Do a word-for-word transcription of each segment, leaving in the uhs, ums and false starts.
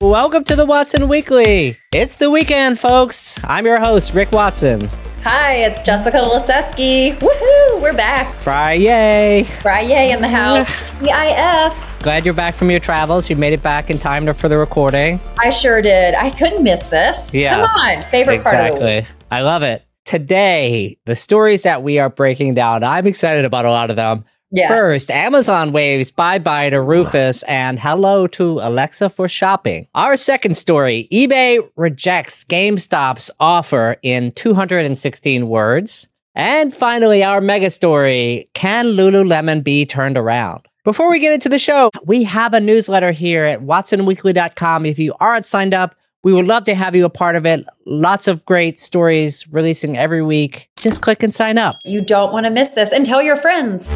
Welcome to the Watson Weekly. It's the weekend, folks. I'm your host, Rick Watson. Hi, it's Jessica Liseski. Woohoo! We're back. Friday. Friday in the house. T I F. Glad you're back from your travels. You made it back in time to, for the recording. I sure did. I couldn't miss this. Yes, Come on. Favorite exactly. part of the week. I love it. Today, the stories that we are breaking down, I'm excited about a lot of them. Yes. First, Amazon waves bye-bye to Rufus and hello to Alexa for shopping. Our second story, eBay rejects GameStop's offer in two hundred sixteen words. And finally, our mega story, can Lululemon be turned around? Before we get into the show, we have a newsletter here at watson weekly dot com. If you aren't signed up, we would love to have you a part of it. Lots of great stories releasing every week. Just click and sign up. You don't want to miss this, and tell your friends.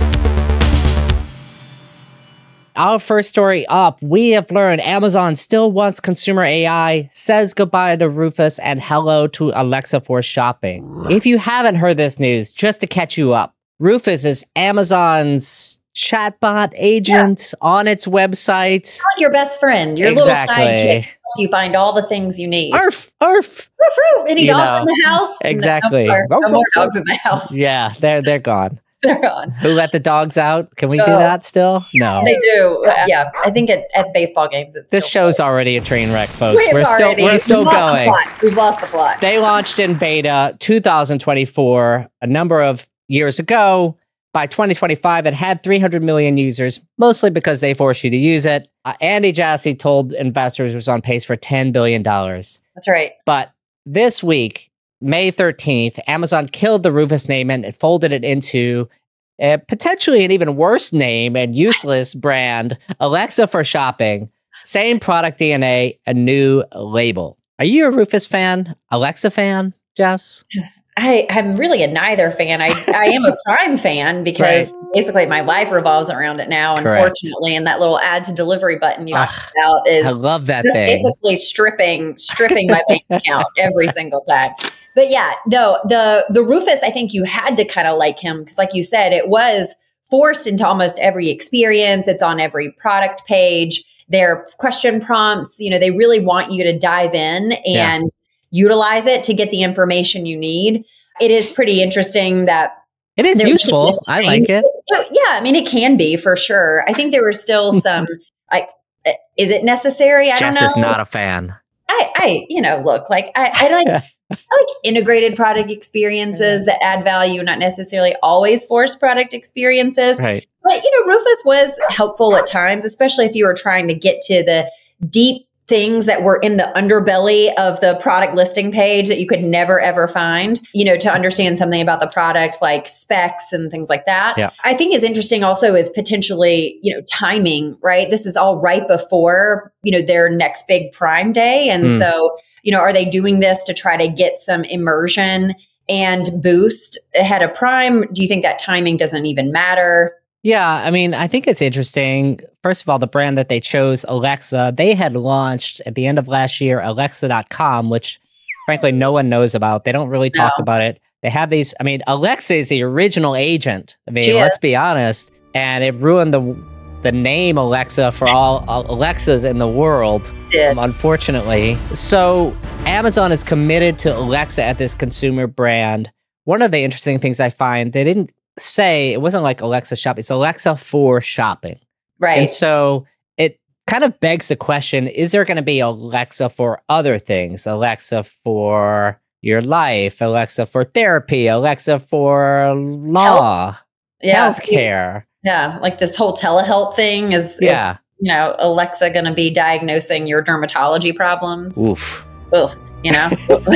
Our first story up, we have learned Amazon still wants consumer A I, says goodbye to Rufus, and hello to Alexa for shopping. If you haven't heard this news, just to catch you up, Rufus is Amazon's chatbot agent yeah. on its website. Not your best friend, your exactly. little sidekick. You find all the things you need. Arf, arf. Roof, roof. Any You dogs know, in the house? exactly. No, no, more, no more dogs in the house. Yeah, they're they're gone. They're gone. Who let the dogs out? Can we No. do that still? No. They do. Uh, yeah, I think at, at baseball games, it's This still show's already a train wreck, folks. We've We're still already- we're still we've lost going. The plot. We've lost the plot. They launched in beta two thousand twenty-four, a number of years ago. By twenty twenty-five, it had three hundred million users, mostly because they forced you to use it. Uh, Andy Jassy told investors it was on pace for ten billion dollars. That's right. But this week, May thirteenth, Amazon killed the Rufus name and it folded it into a potentially an even worse name and useless brand, Alexa for shopping. Same product D N A, a new label. Are you a Rufus fan? Alexa fan, Jess? I, I'm really a neither fan. I, I am a Prime fan because Right. basically my life revolves around it now, Correct. unfortunately. And that little add to delivery button you Ugh, talked about is I love that just thing. basically stripping stripping my bank account every single time. But yeah, no, the the Rufus, I think you had to kind of like him because, like you said, it was forced into almost every experience. It's on every product page. Their question prompts, you know, they really want you to dive in and Yeah. utilize it to get the information you need. It is pretty interesting that It is there- useful. I like it. Yeah, I mean, it can be for sure. I think there were still some like, uh, is it necessary? I Jess don't know. is not a fan. I, I, you know, look, like I, I like, I like integrated product experiences that add value, not necessarily always force product experiences. Right. But, you know, Rufus was helpful at times, especially if you were trying to get to the deep things that were in the underbelly of the product listing page that you could never, ever find, you know, to understand something about the product, like specs and things like that. Yeah. I think is interesting also is potentially, you know, timing, right? This is all right before, you know, their next big Prime Day. And Mm. so, you know, are they doing this to try to get some immersion and boost ahead of Prime? Do you think that timing doesn't even matter? Yeah, I mean, I think it's interesting. First of all, the brand that they chose, Alexa, they had launched at the end of last year, alexa dot com, which frankly no one knows about. They don't really talk No. about it. They have these, I mean, Alexa is the original agent. I mean, She let's is. be honest. And it ruined the the name Alexa for all Alexas in the world, Did. um, unfortunately. So Amazon is committed to Alexa at this consumer brand. One of the interesting things I find, they didn't say, it wasn't like Alexa shopping, it's Alexa for shopping. Right. And so it kind of begs the question, is there going to be Alexa for other things? Alexa for your life, Alexa for therapy, Alexa for law, yeah. healthcare. Yeah. Like this whole telehealth thing is, Yeah. is you know, Alexa going to be diagnosing your dermatology problems? Oof. Ugh, you know,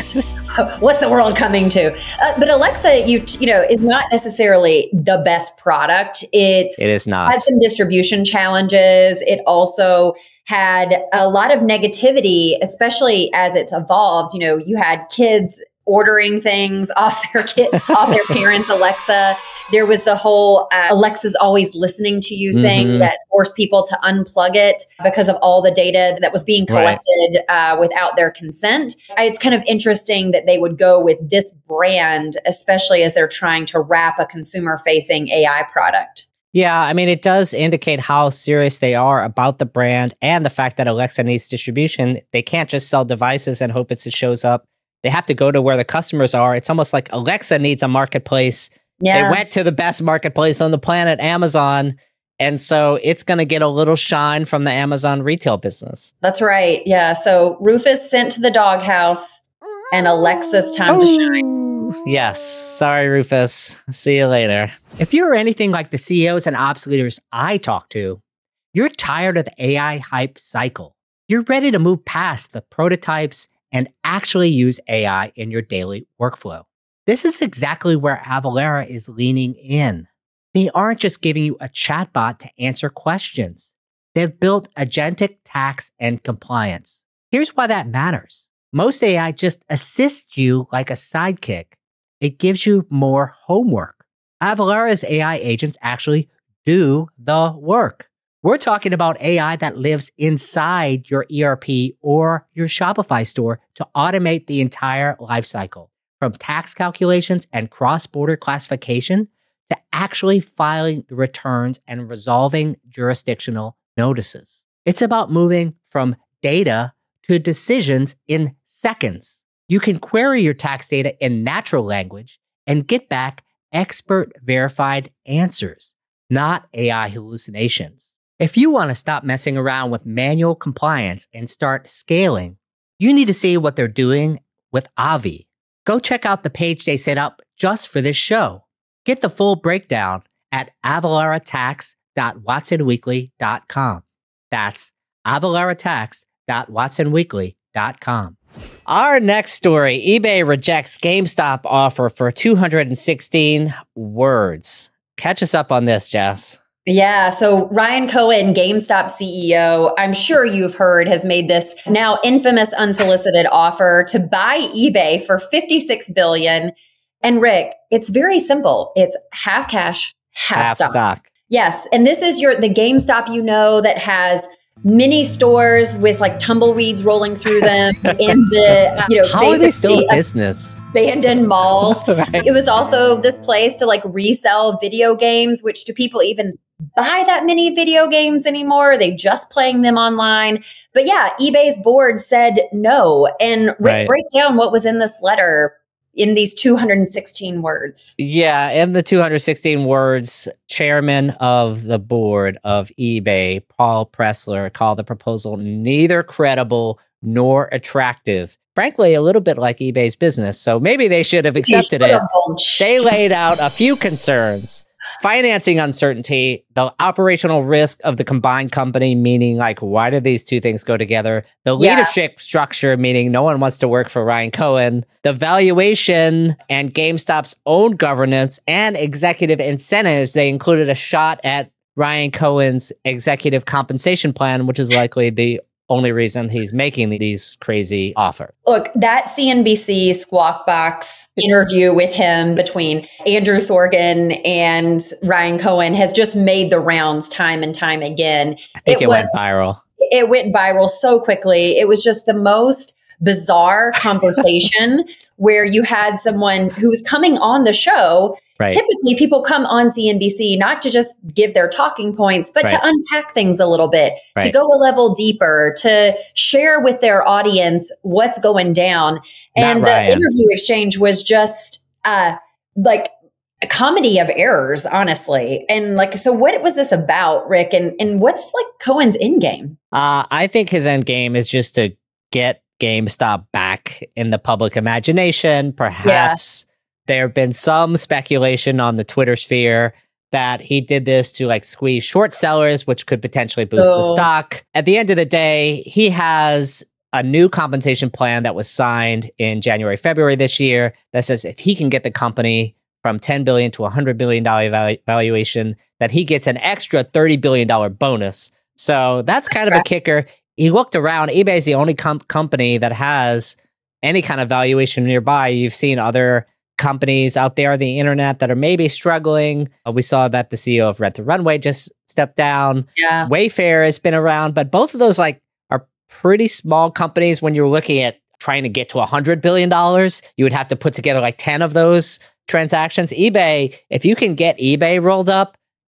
what's the world coming to? Uh, but Alexa, you t- you know, is not necessarily the best product. It's It is not. had some distribution challenges. It also had a lot of negativity, especially as it's evolved. You know, you had kids ordering things off their kid, off their parents' Alexa. There was the whole uh, Alexa's always listening to you thing Mhm. that forced people to unplug it because of all the data that was being Right. collected uh, without their consent. I- It's kind of interesting that they would go with this brand, especially as they're trying to wrap a consumer-facing A I product. Yeah, I mean, it does indicate how serious they are about the brand and the fact that Alexa needs distribution. They can't just sell devices and hope it shows up. They have to go to where the customers are. It's almost like Alexa needs a marketplace. Yeah. They went to the best marketplace on the planet, Amazon. And so it's going to get a little shine from the Amazon retail business. That's right. Yeah. So Rufus sent to the doghouse and Alexa's time to shine. Yes. Sorry, Rufus. See you later. If you're anything like the C E Os and ops leaders I talk to, you're tired of the A I hype cycle. You're ready to move past the prototypes and actually use A I in your daily workflow. This is exactly where Avalara is leaning in. They aren't just giving you a chatbot to answer questions. They've built agentic tax and compliance. Here's why that matters. Most A I just assists you like a sidekick. It gives you more homework. Avalara's A I agents actually do the work. We're talking about A I that lives inside your E R P or your Shopify store to automate the entire lifecycle, from tax calculations and cross-border classification to actually filing the returns and resolving jurisdictional notices. It's about moving from data to decisions in seconds. You can query your tax data in natural language and get back expert verified answers, not A I hallucinations. If you want to stop messing around with manual compliance and start scaling, you need to see what they're doing with Avi. Go check out the page they set up just for this show. Get the full breakdown at avalara tax dot watson weekly dot com. That's avalara tax dot watson weekly dot com. Our next story, eBay rejects GameStop offer for two hundred sixteen words. Catch us up on this, Jess. Yeah. So Ryan Cohen, GameStop C E O, I'm sure you've heard, has made this now infamous unsolicited offer to buy eBay for fifty-six billion dollars. And Rick, it's very simple. It's half cash, half, Half stock. stock. Yes. And this is your the GameStop, you know, that has mini stores with like tumbleweeds rolling through them in the, uh, you know, How are they still in basically business? abandoned malls. Right. It was also this place to like resell video games, which do people even buy that many video games anymore? Are they just playing them online? But yeah, eBay's board said no. And Rick, Right. break down what was in this letter in these two hundred sixteen words. Yeah, in the two hundred sixteen words, chairman of the board of eBay, Paul Pressler, called the proposal neither credible nor attractive. Frankly, a little bit like eBay's business, so maybe they should have accepted it. They laid out a few concerns. Financing uncertainty, the operational risk of the combined company, meaning like, why do these two things go together? The Yeah. leadership structure, meaning no one wants to work for Ryan Cohen. The valuation and GameStop's own governance and executive incentives. They included a shot at Ryan Cohen's executive compensation plan, which is likely the only reason he's making these crazy offers. Look, that C N B C Squawk Box interview with him between Andrew Sorkin and Ryan Cohen has just made the rounds time and time again. I think it, it went was, viral. It went viral so quickly. It was just the most bizarre conversation where you had someone who was coming on the show. Right. Typically, people come on C N B C not to just give their talking points, but Right. to unpack things a little bit, to Right. go a level deeper, to share with their audience what's going down. And Not the Ryan. interview exchange was just uh, like a comedy of errors, honestly. And like, so what was this about, Rick? And and what's like Cohen's end game? Uh, I think his end game is just to get GameStop back in the public imagination. Perhaps there have been some speculation on the Twitter sphere that he did this to like squeeze short sellers, which could potentially boost the Oh. stock. At the end of the day, he has a new compensation plan that was signed in January, February this year that says if he can get the company from ten billion dollars to one hundred billion dollars valu- valuation, that he gets an extra thirty billion dollars bonus. So that's kind of a kicker. He looked around. eBay is the only com- company that has any kind of valuation nearby. You've seen other companies out there on the internet that are maybe struggling. Uh, we saw that the C E O of Rent the Runway just stepped down. Yeah. Wayfair has been around, but both of those like are pretty small companies. When you're looking at trying to get to one hundred billion dollars, you would have to put together like ten of those transactions. eBay, if you can get eBay rolled up,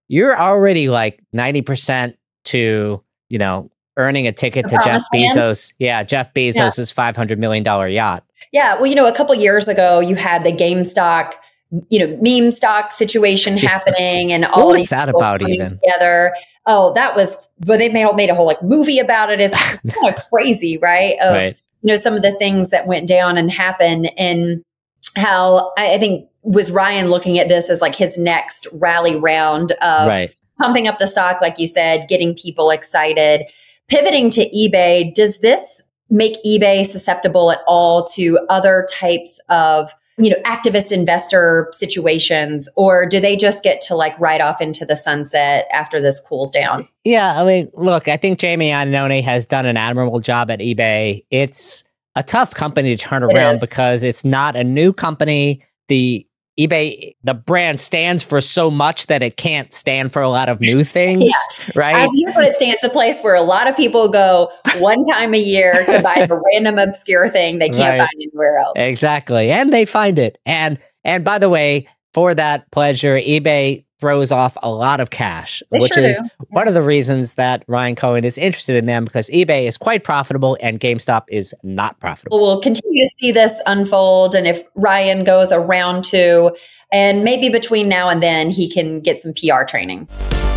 you're already like ninety percent to, you know, earning a ticket The to Jeff promised land? Bezos. Yeah, Jeff Bezos's five hundred million dollars yacht. Yeah. Well, you know, a couple years ago, you had the GameStop, you know, meme stock situation happening and all What of was these that people about coming even? together. Oh, that was, well, they made, made a whole like movie about it. It's kind of crazy, right? Of, Right. you know, some of the things that went down and happened, and how I, I think was Ryan looking at this as like his next rally round of Right. pumping up the stock, like you said, getting people excited, pivoting to eBay. Does this make eBay susceptible at all to other types of, you know, activist investor situations, or do they just get to like ride off into the sunset after this cools down? Yeah, I mean, look, I think Jamie Iannone has done an admirable job at eBay. It's a tough company to turn It around is. because it's not a new company. The eBay, the brand stands for so much that it can't stand for a lot of new things, Yeah. right? Uh, here's what it stands: a place where a lot of people go one time a year to buy the random obscure thing they can't Right. find anywhere else. Exactly. And they find it. And and by the way, for that pleasure, eBay throws off a lot of cash, They which sure is do. one of the reasons that Ryan Cohen is interested in them, because eBay is quite profitable and GameStop is not profitable. We'll continue to see this unfold. And if Ryan goes a round two, and maybe between now and then, he can get some P R training.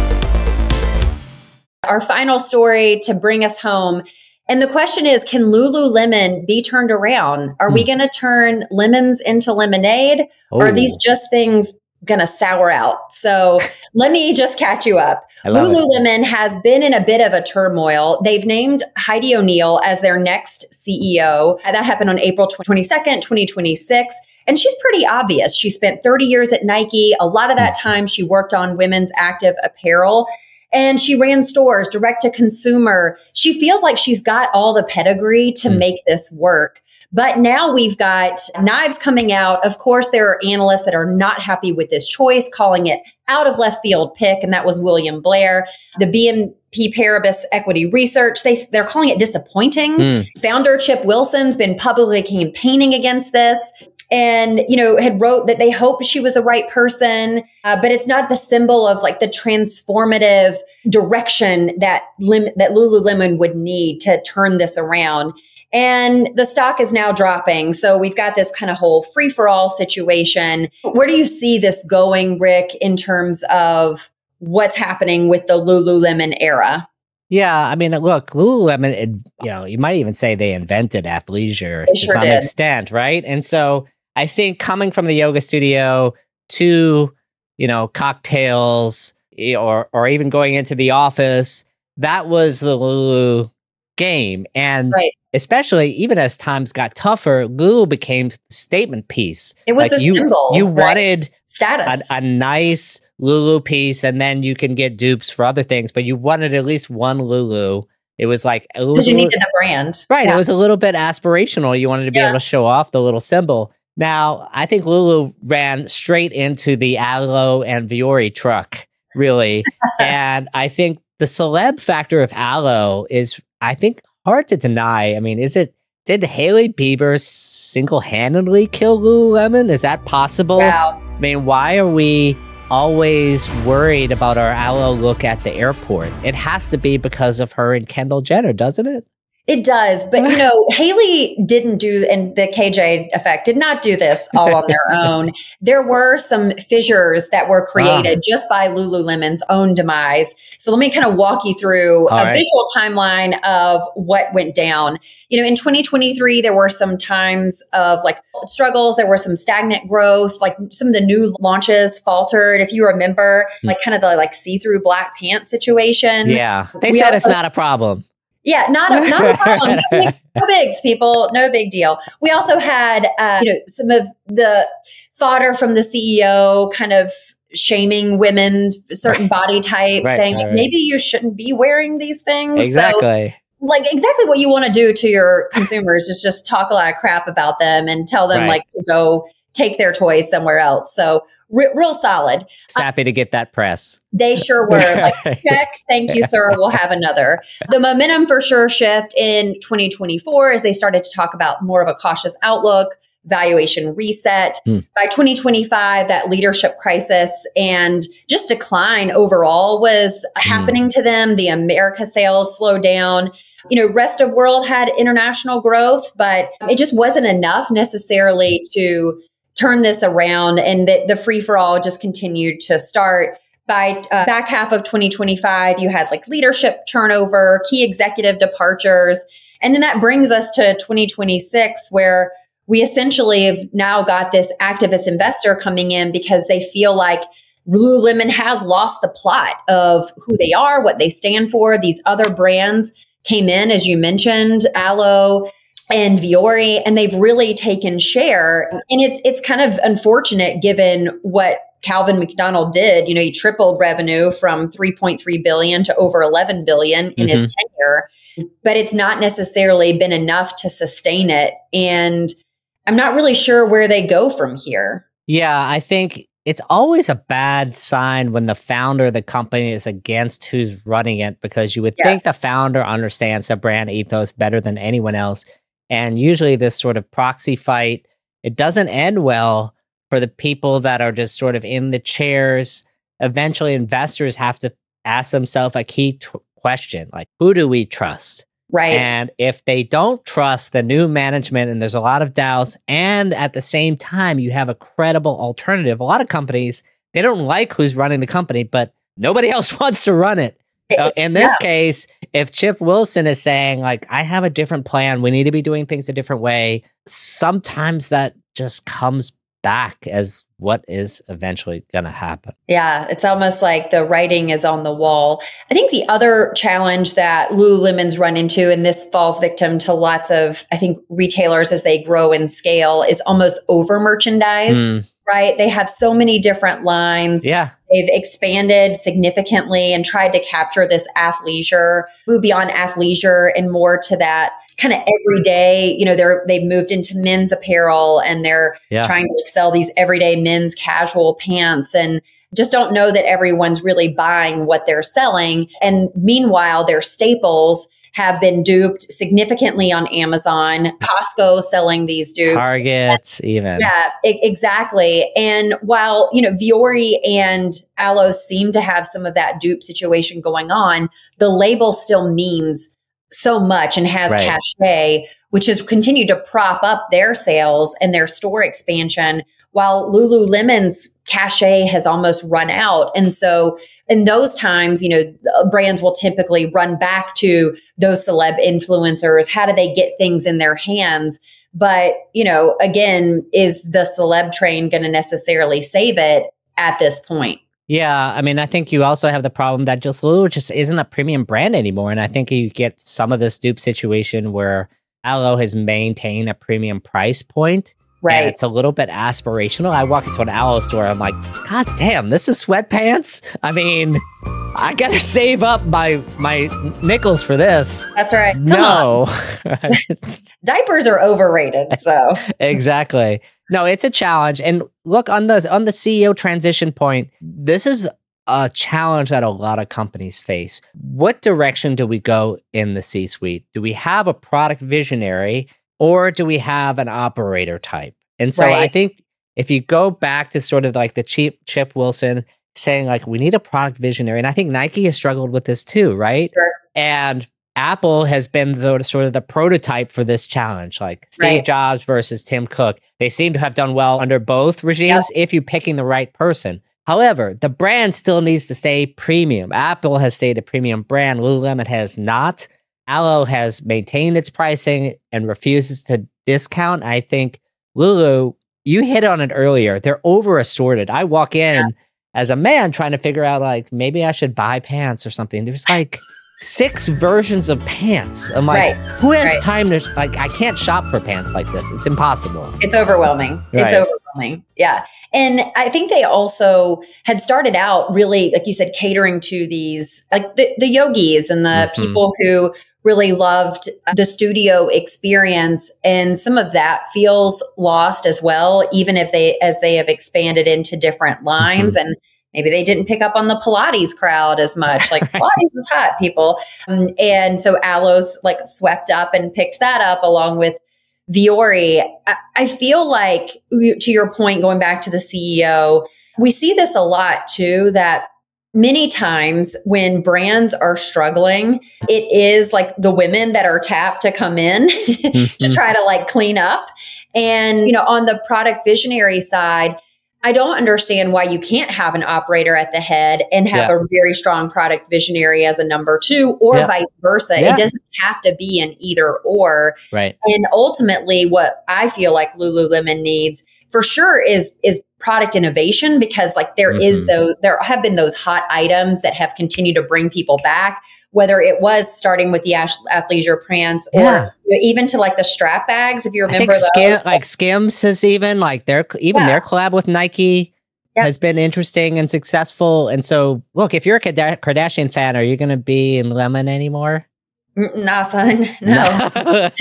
Our final story to bring us home. And the question is, can Lululemon be turned around? Are we Hmm. going to turn lemons into lemonade? Or are Oh, these just things going to sour out? So let me just catch you up. I love it. Lululemon has been in a bit of a turmoil. They've named Heidi O'Neill as their next C E O. And that happened on April twenty-second, twenty twenty-six. And she's pretty obvious. She spent thirty years at Nike. A lot of that time she worked on women's active apparel. And she ran stores direct to consumer. She feels like she's got all the pedigree to Mm. make this work. But now we've got knives coming out. Of course, there are analysts that are not happy with this choice, calling it out of left field pick. And that was William Blair. The B N P Paribas Equity Research, they, they're calling it disappointing. Mm. Founder Chip Wilson's been publicly campaigning against this. And, you know, had wrote that they hope she was the right person, uh, but it's not the symbol of like the transformative direction that lim- that Lululemon would need to turn this around. And the stock is now dropping. So we've got this kind of whole free for all situation. Where do you see this going, Rick, in terms of what's happening with the Lululemon era? Yeah, I mean, look, Lululemon, it- you know, you might even say they invented athleisure They to sure some did. extent, right? And so I think coming from the yoga studio to, you know, cocktails eh, or or even going into the office, that was the Lulu game. And Right. especially even as times got tougher, Lulu became the statement piece. It was Like the you, symbol, you right? wanted a, Status. a nice Lulu piece, and then you can get dupes for other things, but you wanted at least one Lulu. It was like it was Because a you little- needed the brand. right. Yeah. It was a little bit aspirational. You wanted to be Yeah. able to show off the little symbol. Now, I think Lulu ran straight into the Aloe and Viore truck, really. And I think the celeb factor of Aloe is, I think, hard to deny. I mean, is it, did Hailey Bieber single-handedly kill Lululemon? Is that possible? Wow. I mean, why are we always worried about our Aloe look at the airport? It has to be because of her and Kendall Jenner, doesn't it? It does. But, you know, Haley didn't do, and the K J effect did not do this all on their own. There were some fissures that were created Ah. just by Lululemon's own demise. So let me kind of walk you through All a right. visual timeline of what went down. You know, in twenty twenty-three, there were some times of like struggles. There were some stagnant growth, like some of the new launches faltered. If you remember, like kind of the like see-through black pants situation. Yeah. They We said it's also- not a problem. Yeah, not a, not a problem. No, big, no bigs, people. No big deal. We also had, uh, you know, some of the fodder from the C E O kind of shaming women, certain body types, Right, saying right, like, right. maybe you shouldn't be wearing these things. So, Exactly. like exactly what you want to do to your consumers is just talk a lot of crap about them and tell them Right. like to go take their toys somewhere else. So re- real solid. Just happy to get that press. They sure were. Like, check. Thank you, sir. We'll have another. The momentum for sure shift in twenty twenty-four as they started to talk about more of a cautious outlook. valuation reset. Mm. By twenty twenty-five, that leadership crisis and just decline overall was mm. happening to them. The America sales slowed down. You know, rest of world had international growth, but it just wasn't enough necessarily to turn this around, and that the free for all just continued to start. By uh, back half of twenty twenty-five, you had like leadership turnover, key executive departures. And then that brings us to twenty twenty-six, where we essentially have now got this activist investor coming in because they feel like Lululemon has lost the plot of who they are, what they stand for. These other brands came in, as you mentioned, Alo and Vuori, and they've really taken share. And it's it's kind of unfortunate given what Calvin McDonald did. You know, he tripled revenue from three point three billion to over eleven billion in mm-hmm. his tenure, but it's not necessarily been enough to sustain it. And I'm not really sure where they go from here. Yeah, I think it's always a bad sign when the founder of the company is against who's running it, because you would yes. think the founder understands the brand ethos better than anyone else. And usually this sort of proxy fight, it doesn't end well for the people that are just sort of in the chairs. Eventually, investors have to ask themselves a key t- question, like, who do we trust? Right. And if they don't trust the new management, and there's a lot of doubts, and at the same time, you have a credible alternative. A lot of companies, they don't like who's running the company, but nobody else wants to run it. Uh, in this yeah. case, if Chip Wilson is saying, like, I have a different plan, we need to be doing things a different way, sometimes that just comes back as what is eventually going to happen. Yeah, it's almost like the writing is on the wall. I think the other challenge that Lululemon's run into, and this falls victim to lots of, I think, retailers as they grow and scale, is almost over merchandised, mm. right? They have so many different lines. Yeah. They've expanded significantly and tried to capture this athleisure, move beyond athleisure and more to that kind of everyday. You know, they're they've moved into men's apparel, and they're yeah. trying to like sell these everyday men's casual pants, and just don't know that everyone's really buying what they're selling. And meanwhile, their staples have been duped significantly on Amazon, Costco selling these dupes. Targets, even. Yeah, I- exactly. And while, you know, Vuori and Alo seem to have some of that dupe situation going on, the label still means so much and has right. cachet, which has continued to prop up their sales and their store expansion, while Lululemon's cachet has almost run out. And so in those times, you know, brands will typically run back to those celeb influencers. How do they get things in their hands? But, you know, again, is the celeb train going to necessarily save it at this point? Yeah, I mean, I think you also have the problem that just Lulu just isn't a premium brand anymore. And I think you get some of this dupe situation where Alo has maintained a premium price point. Right. And it's a little bit aspirational. I walk into an Alo store, I'm like, God damn, this is sweatpants? I mean, I gotta save up my my nickels for this. That's right. Come no. Diapers are overrated, so. Exactly. No, it's a challenge. And look, on the on the C E O transition point, this is a challenge that a lot of companies face. What direction do we go in the C-suite? Do we have a product visionary, or do we have an operator type? And so right. I think if you go back to sort of like the cheap Chip Wilson saying like, we need a product visionary. And I think Nike has struggled with this too, right? Sure. And Apple has been the sort of the prototype for this challenge, like Steve right. Jobs versus Tim Cook. They seem to have done well under both regimes yep. if you're picking the right person. However, the brand still needs to stay premium. Apple has stayed a premium brand. Lululemon has not. Alo has maintained its pricing and refuses to discount. I think Lulu, you hit on it earlier. They're over assorted. I walk in yeah. as a man trying to figure out like, maybe I should buy pants or something. There's like six versions of pants. I'm like, right. who has right. time to, like, I can't shop for pants like this. It's impossible. It's overwhelming. Right. It's overwhelming. Yeah. And I think they also had started out really, like you said, catering to these, like the, the yogis and the mm-hmm. people who really loved the studio experience. And some of that feels lost as well, even if they, as they have expanded into different lines mm-hmm. and maybe they didn't pick up on the Pilates crowd as much. Like Pilates is hot, people. Um, and so Alo's like swept up and picked that up along with Vuori, I, I feel like, to your point, going back to the C E O, we see this a lot too, that many times when brands are struggling, it is like the women that are tapped to come in mm-hmm. to try to like clean up. And, you know, on the product visionary side, I don't understand why you can't have an operator at the head and have yeah. a very strong product visionary as a number two, or yeah. vice versa. Yeah. It doesn't have to be an either or. Right. And ultimately, what I feel like Lululemon needs for sure is is product innovation, because like there mm-hmm. is those, there have been those hot items that have continued to bring people back, whether it was starting with the athleisure pants or yeah. you know, even to like the strap bags, if you remember. I think Skim, like Skims has even like their even yeah. their collab with Nike yep. has been interesting and successful. And so, look, if you're a Kardashian fan, are you going to be in Lemon anymore? Nah, son, no.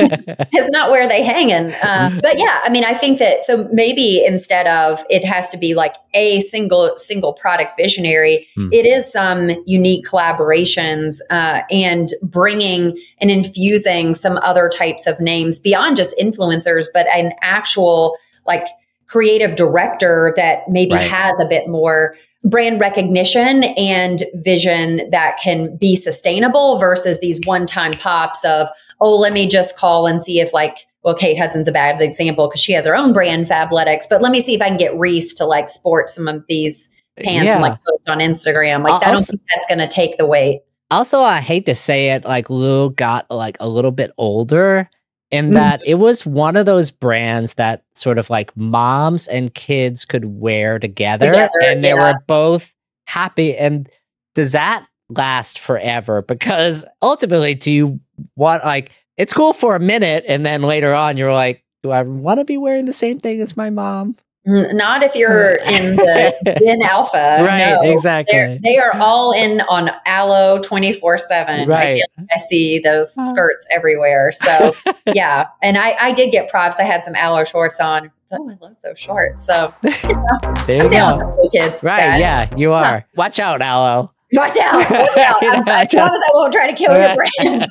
It's not where they hanging. Uh, but yeah, I mean, I think that, so maybe instead of it has to be like a single, single product visionary, hmm. it is some unique collaborations uh, and bringing and infusing some other types of names beyond just influencers, but an actual like creative director that maybe right. has a bit more brand recognition and vision that can be sustainable versus these one-time pops of, oh, let me just call and see if like, well, Kate Hudson's a bad example because she has her own brand, Fabletics, but let me see if I can get Reese to like sport some of these pants yeah. and like post on Instagram. Like, I don't think that's going to take the weight. Also, I hate to say it, like Lulu got like a little bit older, in that mm-hmm. it was one of those brands that sort of like moms and kids could wear together, together and they yeah. were both happy. And does that last forever? Because ultimately, do you want, like, it's cool for a minute and then later on you're like, do I want to be wearing the same thing as my mom? Not if you're in the Gen Alpha. Right, no. exactly. They're, they are all in on Aloe twenty-four seven. Right. I, feel like I see those skirts everywhere. So yeah. And I, I did get props. I had some Aloe shorts on. Oh, I love those shorts. So you know, there you I'm go. down with the kids. Right. Dad. Yeah, you are. Huh. Watch out, Aloe. Watch out. Watch out. I, I promise I won't try to kill your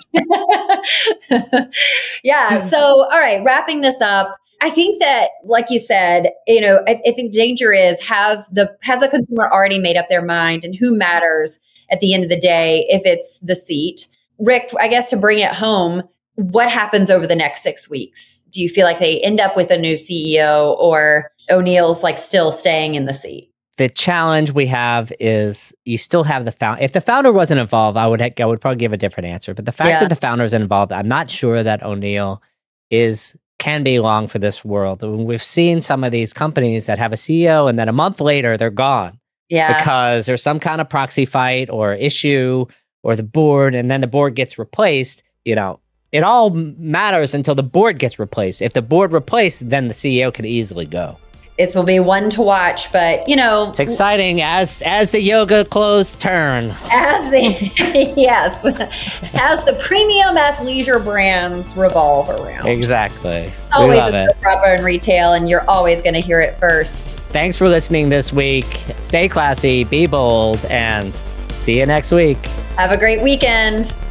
brand. Yeah. So, all right. Wrapping this up. I think that, like you said, you know, I, I think danger is have the, has the consumer already made up their mind, and who matters at the end of the day if it's the seat? Rick, I guess to bring it home, what happens over the next six weeks? Do you feel like they end up with a new C E O, or O'Neill's like still staying in the seat? The challenge we have is you still have the founder. If the founder wasn't involved, I would I would probably give a different answer. But the fact yeah. that the founder is involved, I'm not sure that O'Neill is can be long for this world. We've seen some of these companies that have a C E O and then a month later they're gone. Yeah. Because there's some kind of proxy fight or issue or the board, and then the board gets replaced. You know, it all matters until the board gets replaced. If the board replaced, then the C E O could easily go. It will be one to watch, but you know, it's exciting as as the yoga clothes turn. As the yes, as the premium athleisure brands revolve around. Exactly. Always a step proper in retail, and you're always going to hear it first. Thanks for listening this week. Stay classy, be bold, and see you next week. Have a great weekend.